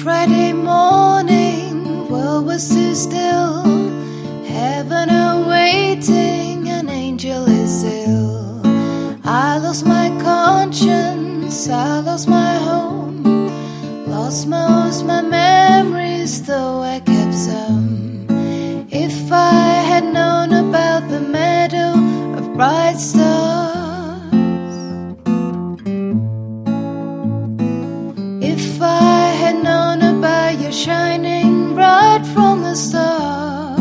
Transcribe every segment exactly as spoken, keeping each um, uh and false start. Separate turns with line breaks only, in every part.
Friday morning, world was too still. Heaven awaiting, an angel is ill. I lost my conscience, I lost my home, lost most my memories, though I kept some. If I had known about the meadow of bright stars, if I had known about you shining bright from the start,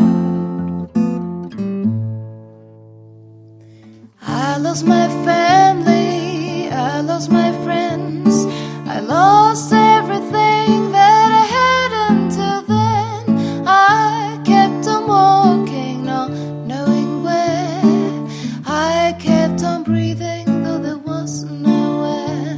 I lost my family, I lost my friends, I lost everything that I had until then. I kept on walking, not knowing where. I kept on breathing, though there was nowhere.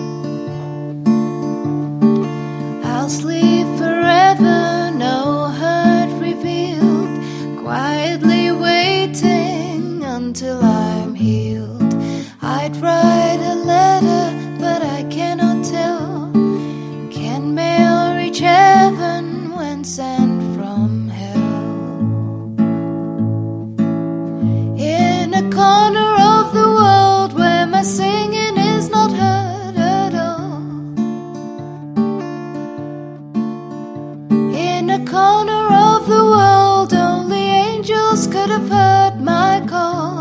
I'll sleep forever, no hurt revealed, quietly waiting until I'm healed. I'd write a letter, but I cannot tell. Can mail reach heaven when sent from hell? In a corner of the world where my singing is not heard at all, in a corner of the world only angels could have heard my call.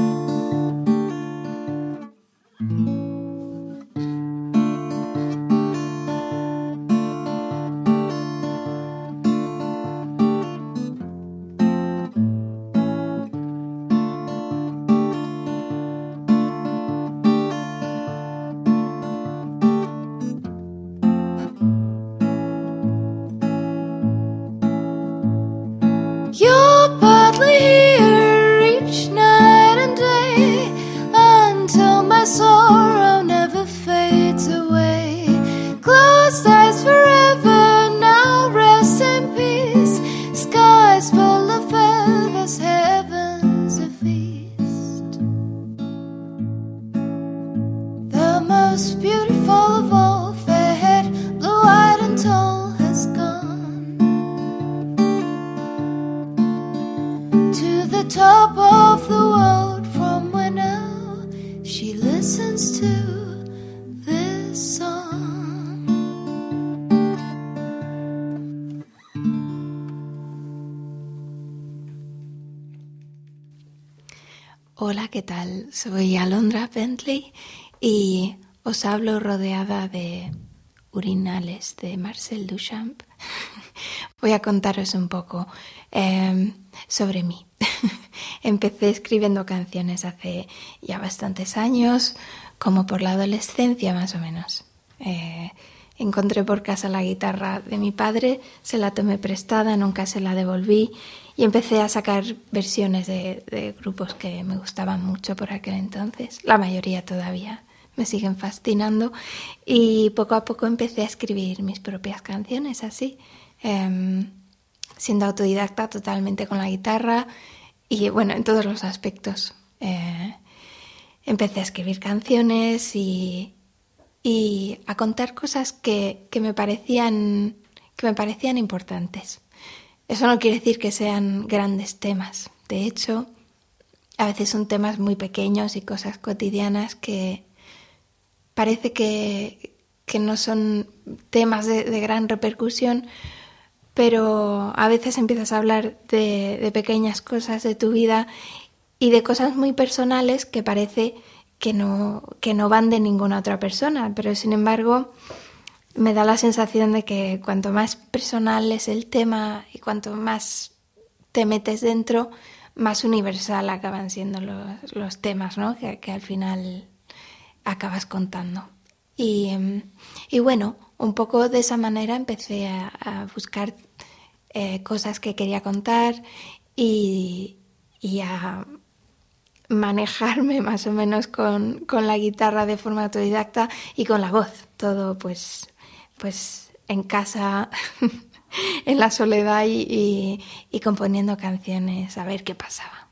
You're partly here each night and day, until my sorrow never fades away. Closed eyes forever, now rest in peace. Skies full of feathers, heaven's a feast. The most beautiful of all, fair-haired, blue-eyed and tall, has gone to the top of the world, from where now she listens to this song. Hola, ¿qué tal? Soy Alondra Bentley y os hablo rodeada de urinales de Marcel Duchamp. Voy a contaros un poco eh, sobre mí. Empecé escribiendo canciones hace ya bastantes años, como por la adolescencia más o menos. Eh, encontré por casa la guitarra de mi padre, se la tomé prestada, nunca se la devolví y empecé a sacar versiones de, de grupos que me gustaban mucho por aquel entonces. La mayoría todavía me siguen fascinando y poco a poco empecé a escribir mis propias canciones así. Eh, siendo autodidacta totalmente con la guitarra y bueno, en todos los aspectos. Eh, empecé a escribir canciones y, y a contar cosas que, que, me parecían, que me parecían importantes. Eso no quiere decir que sean grandes temas. De hecho, a veces son temas muy pequeños y cosas cotidianas que parece que, que no son temas de, de gran repercusión, pero a veces empiezas a hablar de, de pequeñas cosas de tu vida y de cosas muy personales que parece que no, que no van de ninguna otra persona, pero sin embargo me da la sensación de que cuanto más personal es el tema y cuanto más te metes dentro, más universal acaban siendo los, los temas, ¿no? que, que al final acabas contando. Y, y bueno, un poco de esa manera empecé a, a buscar eh, cosas que quería contar y, y a manejarme más o menos con, con la guitarra de forma autodidacta y con la voz. Todo pues, pues en casa, en la soledad y, y, y componiendo canciones a ver qué pasaba.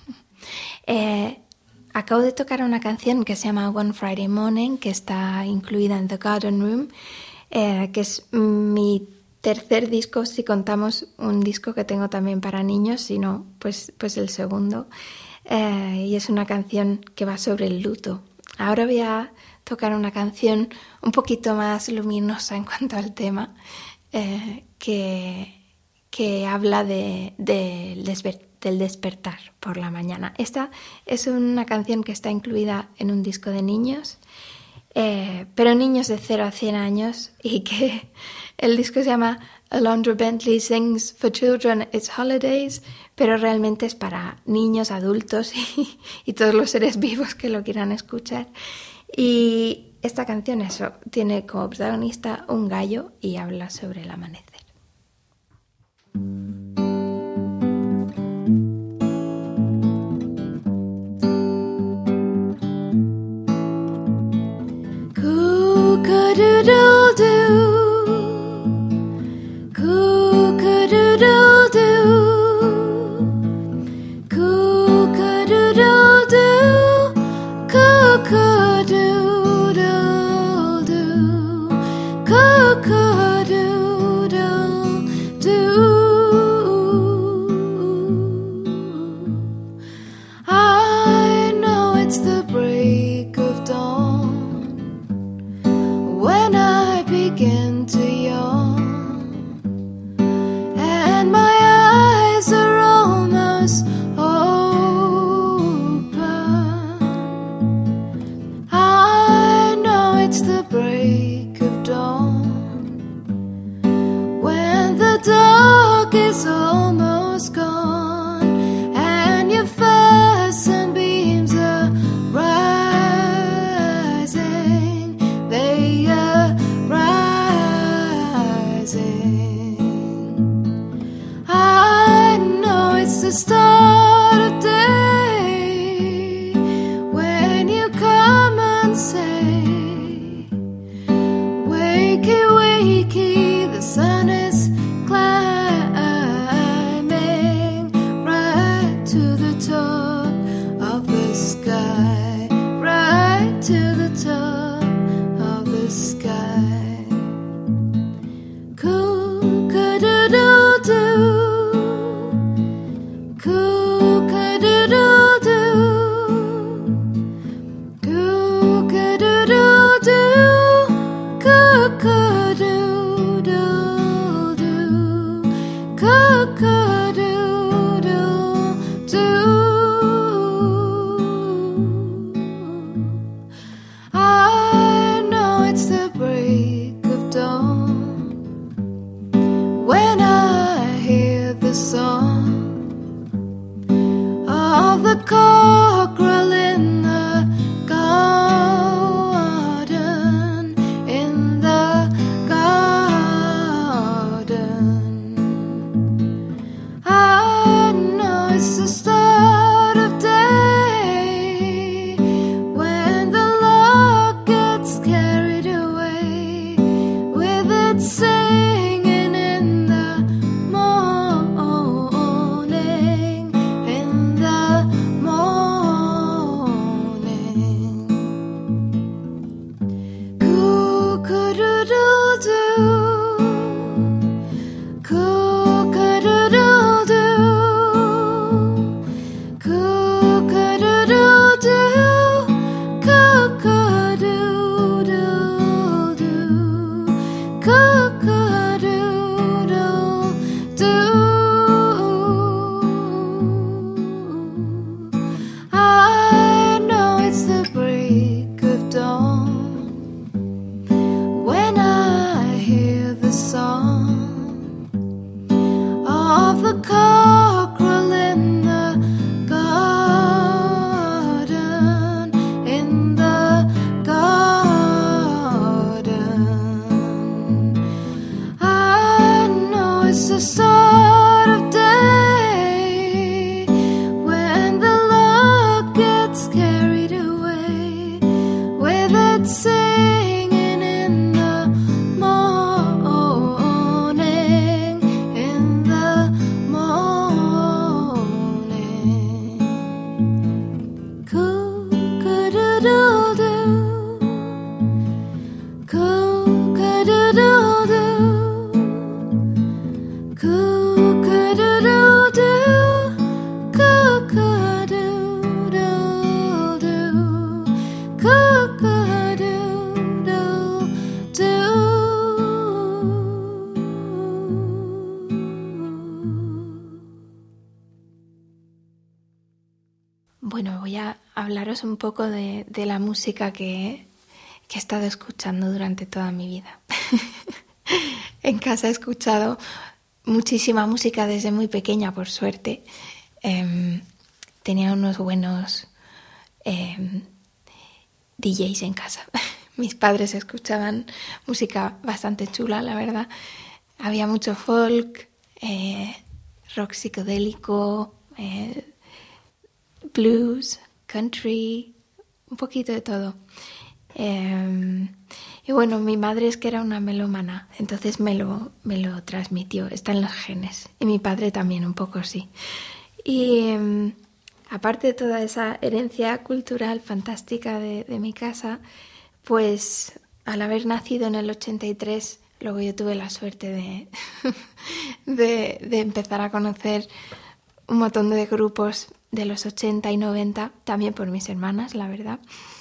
eh, Acabo de tocar una canción que se llama One Friday Morning, que está incluida en The Garden Room. eh, que es mi tercer disco, si contamos un disco que tengo también para niños, si no, pues, pues el segundo. Eh, y es una canción que va sobre el luto. Ahora voy a tocar una canción un poquito más luminosa en cuanto al tema, eh, que, que habla de, de desper- del despertar por la mañana. Esta es una canción que está incluida en un disco de niños, eh, pero niños de cero a cien años, y que el disco se llama Alondra Bentley Sings for Children, It's Holidays, pero realmente es para niños, adultos y, y todos los seres vivos que lo quieran escuchar. Y esta canción eso, tiene como protagonista un gallo y habla sobre el amanecer. Cook-a-doodle-doo, cook-a-doodle-doo, cook-a-doodle-doo, cook-a-doodle-doo, cook-a-doodle-doo. I know it's the break of dawn when I begin to yawn, and my eyes are almost open. I know it's the break of dawn when the dark is almost gone and your first sunbeams are rising. They are rising. I know it's the start of day when you come and say, wakey, wakey, the sun is climbing right to the top of the sky, right to the top of the sky. Cook-a-doodle-doo, cook-a-doodle-doo, cook-a-doodle-doo, cook-a-doodle-doo, cook-a-doodle-doo. I know it's the break of dawn when I hear the song of the cockerel in the garden, in the garden. I know it's the start of day when the lark gets carried away with its singing in the morning, in the morning. voy a hablaros un poco de, de la música que, que he estado escuchando durante toda mi vida. En casa he escuchado muchísima música desde muy pequeña, por suerte. Eh, tenía unos buenos eh, D Js en casa. Mis padres escuchaban música bastante chula, la verdad. Había mucho folk, eh, rock psicodélico, eh, blues, country, un poquito de todo. Eh, y bueno, mi madre es que era una melómana, entonces me lo, me lo transmitió, está en los genes. Y mi padre también, un poco sí. Y eh, aparte de toda esa herencia cultural fantástica de, de mi casa, pues al haber nacido en el ochenta y tres, luego yo tuve la suerte de, de, de empezar a conocer un montón de grupos de los ochenta y noventa, también por mis hermanas, la verdad.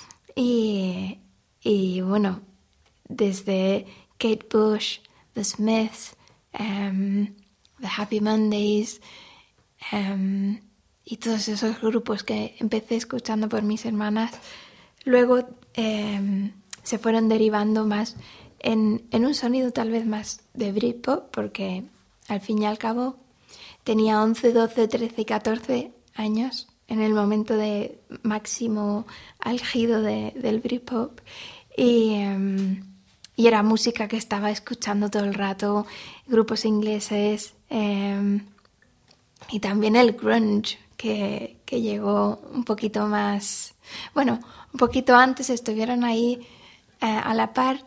Y, y bueno, desde Kate Bush, The Smiths, um, The Happy Mondays, um, y todos esos grupos que empecé escuchando por mis hermanas, luego eh, se fueron derivando más en, en un sonido tal vez más de Britpop, porque al fin y al cabo tenía once, doce, trece y catorce años en el momento de máximo álgido de, del Britpop, y, um, y era música que estaba escuchando todo el rato, grupos ingleses, um, y también el grunge, que, que llegó un poquito más, bueno, un poquito antes, estuvieron ahí eh, a la par,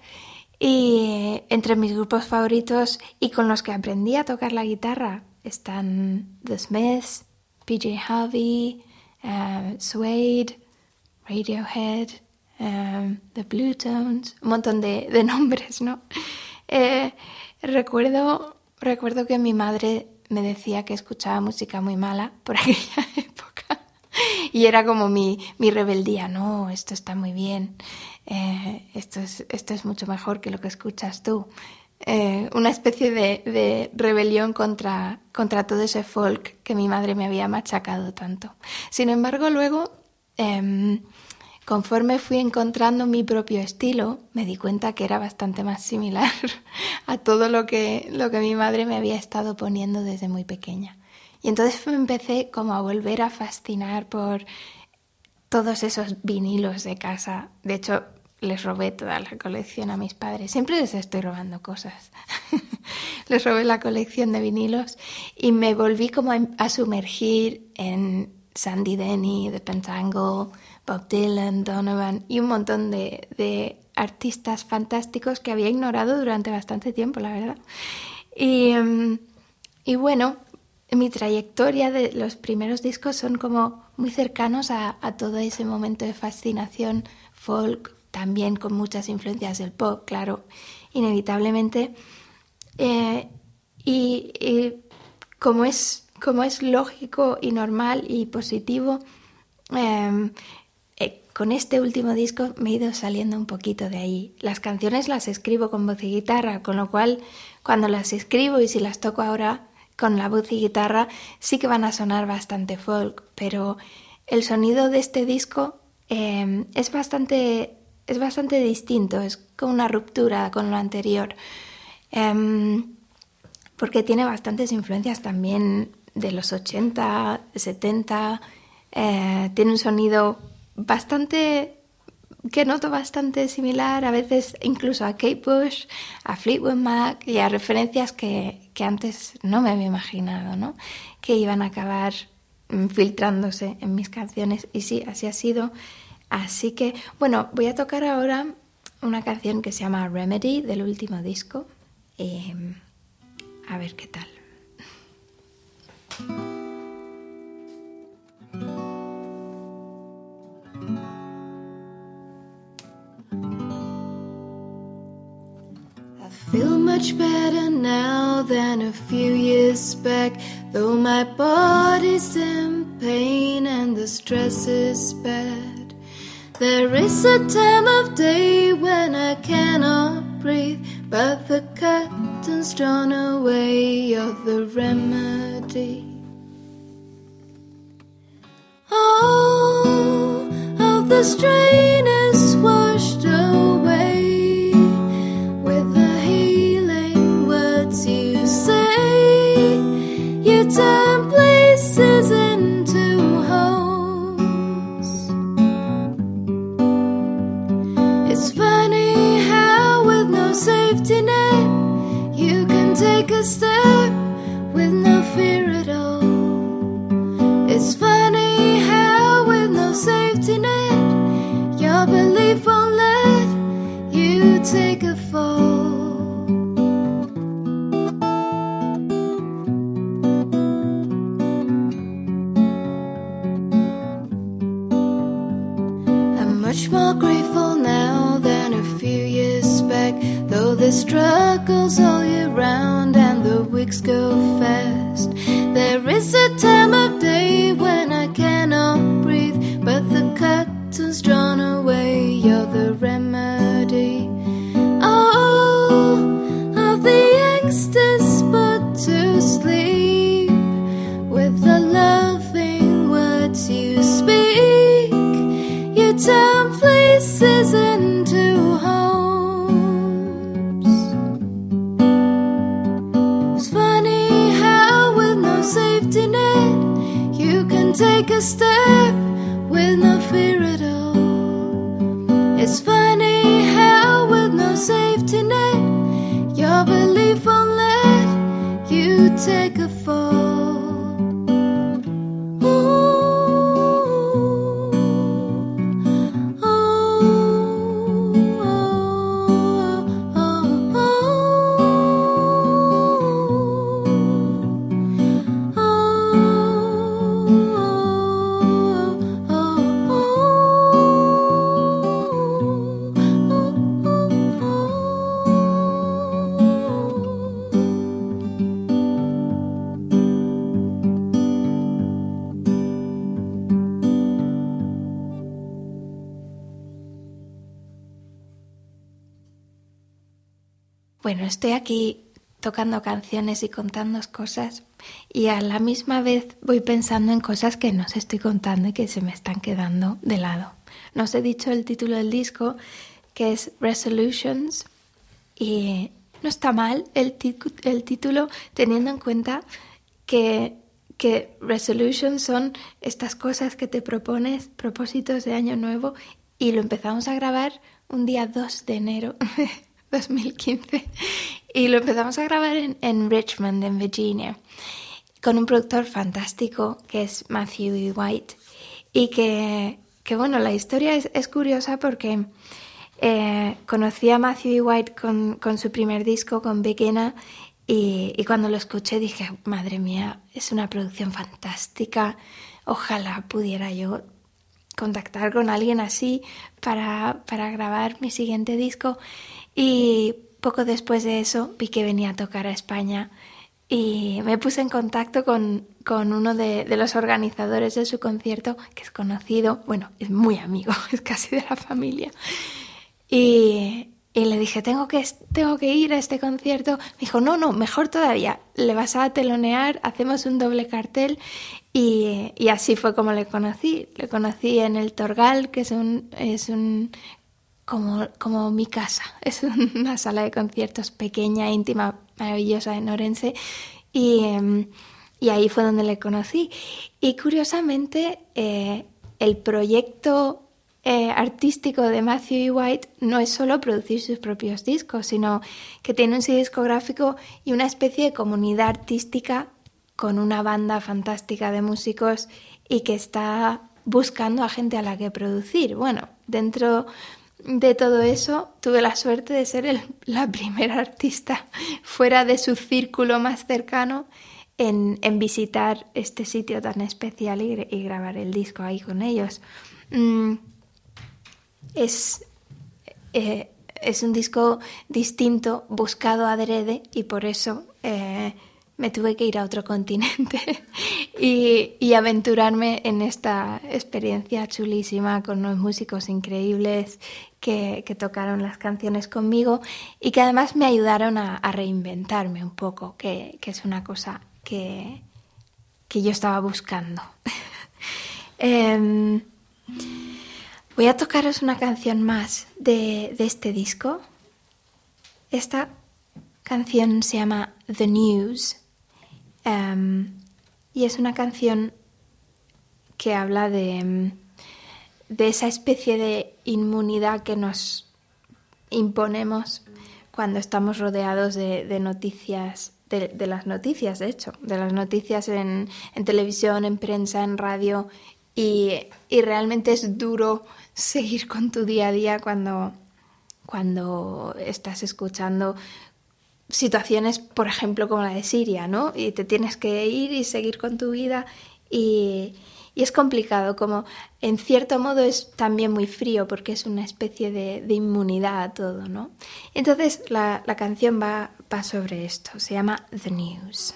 y entre mis grupos favoritos y con los que aprendí a tocar la guitarra están The Smiths, P J Harvey, uh, Suede, Radiohead, um, The Bluetones, un montón de, de nombres, ¿no? Eh, recuerdo, recuerdo que mi madre me decía que escuchaba música muy mala por aquella época y era como mi, mi rebeldía. No, esto está muy bien, eh, esto es, esto es mucho mejor que lo que escuchas tú. Eh, una especie de, de rebelión contra, contra todo ese folk que mi madre me había machacado tanto. Sin embargo, luego, eh, conforme fui encontrando mi propio estilo, me di cuenta que era bastante más similar a todo lo que, lo que mi madre me había estado poniendo desde muy pequeña. Y entonces me empecé como a volver a fascinar por todos esos vinilos de casa. De hecho, les robé toda la colección a mis padres. Siempre les estoy robando cosas. Les robé la colección de vinilos y me volví como a, a sumergir en Sandy Denny, The Pentangle, Bob Dylan, Donovan y un montón de, de artistas fantásticos que había ignorado durante bastante tiempo, la verdad. Y, y bueno, mi trayectoria de los primeros discos son como muy cercanos a, a todo ese momento de fascinación folk, también con muchas influencias del pop, claro, inevitablemente. Eh, y, y como es, como es lógico y normal y positivo, eh, eh, con este último disco me he ido saliendo un poquito de ahí. Las canciones las escribo con voz y guitarra, con lo cual cuando las escribo y si las toco ahora con la voz y guitarra sí que van a sonar bastante folk, pero el sonido de este disco eh, es bastante... es bastante distinto, es como una ruptura con lo anterior, eh, porque tiene bastantes influencias también de los ochenta, setenta, eh, tiene un sonido bastante, que noto bastante similar, a veces incluso a Kate Bush, a Fleetwood Mac y a referencias que, que antes no me había imaginado, ¿no? Que iban a acabar filtrándose en mis canciones, y sí, así ha sido. Así que, bueno, voy a tocar ahora una canción que se llama Remedy del último disco. Eh, a ver qué tal. I feel much better now than a few years back, though my body's in pain and the stress is bad. There is a time of day when I cannot breathe, but the curtain's drawn away of the remedy. All of the strain is washed away with the healing words you say. You turn places into homes. It's funny how with no safety net you can take a step with no fear at all. It's funny how with no safety net your belief won't let you take a fall. I'm much more grateful now than a few years back, though the struggle's all year round and the weeks go fast. There is a time of day when I cannot breathe, but the curtain's drawn away, you're the remedy. All of the angst is put to sleep with the loving words you speak. You turn places into homes. It's funny how with no safety net you can take a step with no fear at all. It's funny how with no safety net your belief won't let you take a fall. Bueno, estoy aquí tocando canciones y contando cosas y a la misma vez voy pensando en cosas que no os estoy contando y que se me están quedando de lado. No os he dicho el título del disco, que es Resolutions, y no está mal el, tic- el título teniendo en cuenta que, que Resolutions son estas cosas que te propones, propósitos de año nuevo, y lo empezamos a grabar un día dos de enero dos mil quince y lo empezamos a grabar en, en Richmond, en Virginia, con un productor fantástico que es Matthew E. White y que, que bueno, la historia es, es curiosa porque eh, conocí a Matthew E. White con, con su primer disco, con Beginner, y, y cuando lo escuché dije, madre mía, es una producción fantástica, ojalá pudiera yo contactar con alguien así para, para grabar mi siguiente disco. Y poco después de eso vi que venía a tocar a España y me puse en contacto con, con uno de, de los organizadores de su concierto, que es conocido, bueno, es muy amigo, es casi de la familia. Y, y le dije, tengo que, tengo que ir a este concierto. Me dijo, no, no, mejor todavía, le vas a telonear, hacemos un doble cartel. Y, y así fue como le conocí. Le conocí en el Torgal, que es un... Es un Como, como mi casa, es una sala de conciertos pequeña, íntima, maravillosa en Orense y, eh, y ahí fue donde le conocí. Y curiosamente eh, el proyecto eh, artístico de Matthew E. White no es solo producir sus propios discos, sino que tiene un sello discográfico y una especie de comunidad artística con una banda fantástica de músicos y que está buscando a gente a la que producir. Bueno, dentro de todo eso, tuve la suerte de ser el, la primera artista fuera de su círculo más cercano en, en visitar este sitio tan especial y, y grabar el disco ahí con ellos. Mm, es, eh, es un disco distinto, buscado adrede, y por eso eh, me tuve que ir a otro continente y, y aventurarme en esta experiencia chulísima con unos músicos increíbles que, que tocaron las canciones conmigo y que además me ayudaron a, a reinventarme un poco, que, que es una cosa que, que yo estaba buscando. Eh, voy a tocaros una canción más de, de este disco. Esta canción se llama The News um, y es una canción que habla de, de esa especie de inmunidad que nos imponemos cuando estamos rodeados de, de noticias, de, de las noticias, de hecho, de las noticias en, en televisión, en prensa, en radio, y, y realmente es duro seguir con tu día a día cuando, cuando estás escuchando situaciones, por ejemplo, como la de Siria, ¿no? Y te tienes que ir y seguir con tu vida y, y es complicado, como en cierto modo es también muy frío porque es una especie de, de inmunidad a todo, ¿no? Entonces la, la canción va, va sobre esto, se llama The News.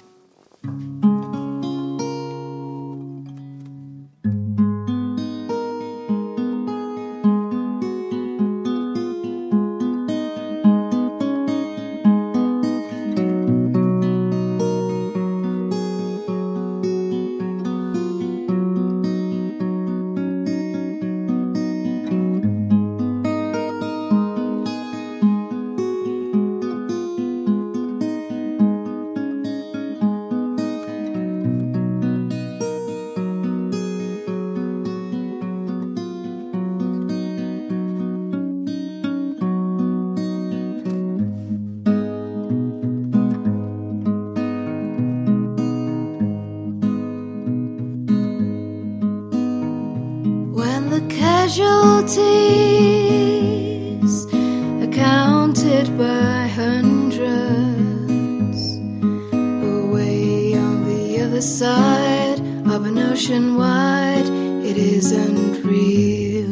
Casualties are counted by hundreds. Away on the other side of an ocean wide, it isn't real.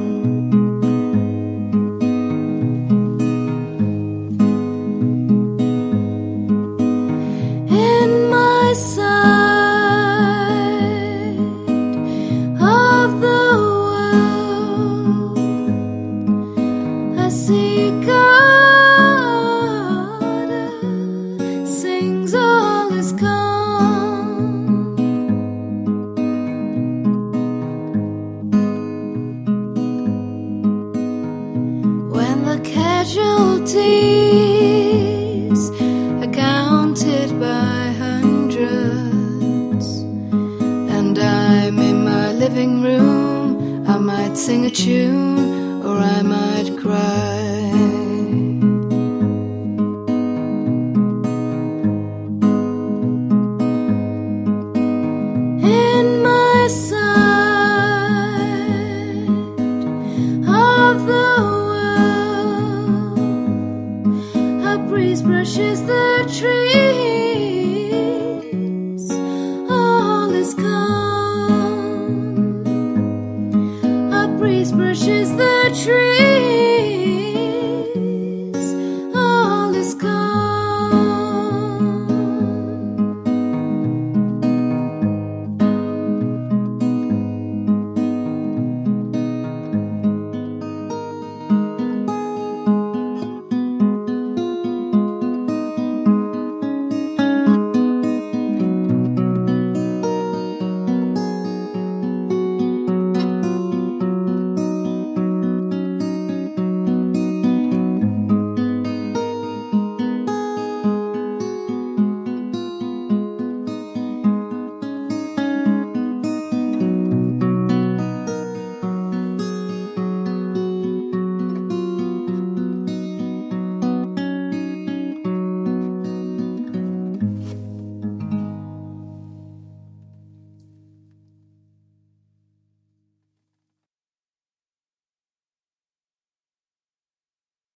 In my side of the see God sings all is calm. When the casualties are counted by hundreds, and I'm in my living room, I might sing a tune or I might cry. In my side of the world, a breeze brushes the trees, all is calm. A breeze brushes the trees.